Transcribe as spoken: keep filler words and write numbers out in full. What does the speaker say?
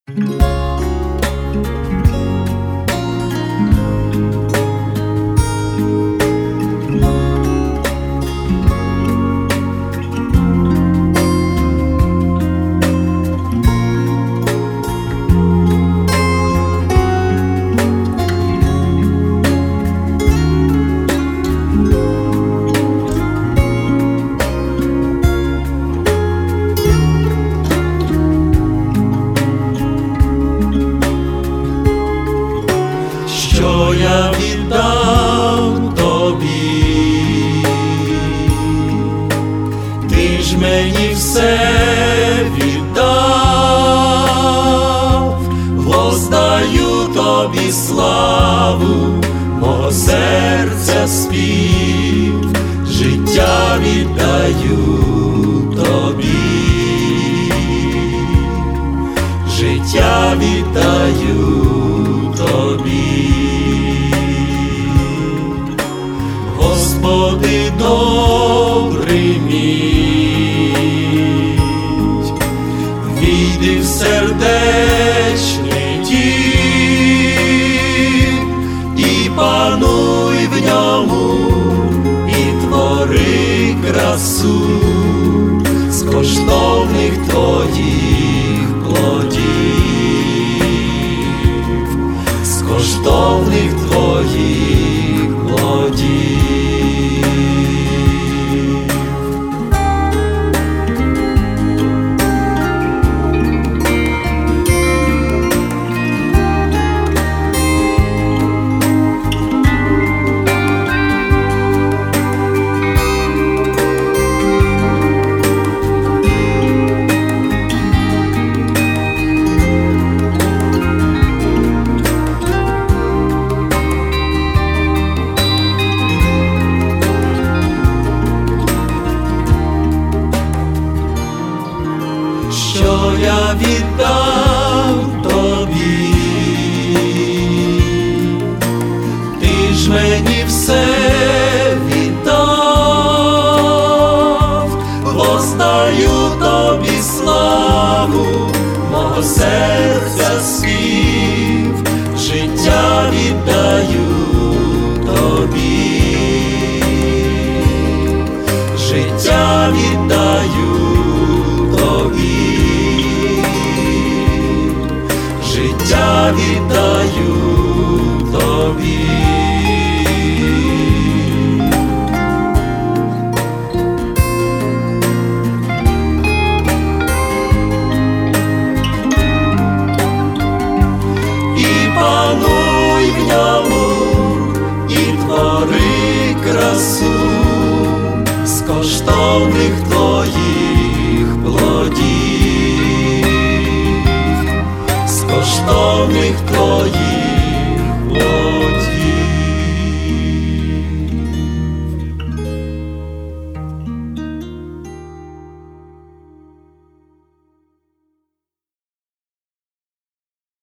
Що я віддам тобі, ти ж мені все віддав, воздаю тобі славу, мого серця спів, життя віддаю тобі, життя віддаю тобі. Господи, добрий мій, війди в сердечний дім і пануй в ньому, і твори красу з коштовних твоїх плодів, з коштовних твоїх плодів. Що я віддам тобі, ти ж мені все віддав, воздаю тобі славу, мого серця спів, життя віддаю тобі, життя віддаю тобі, життя віддаю тобі. І пануй в ньому, і твори красу з коштовних твоїх плодів, з коштовних твоїх плодів.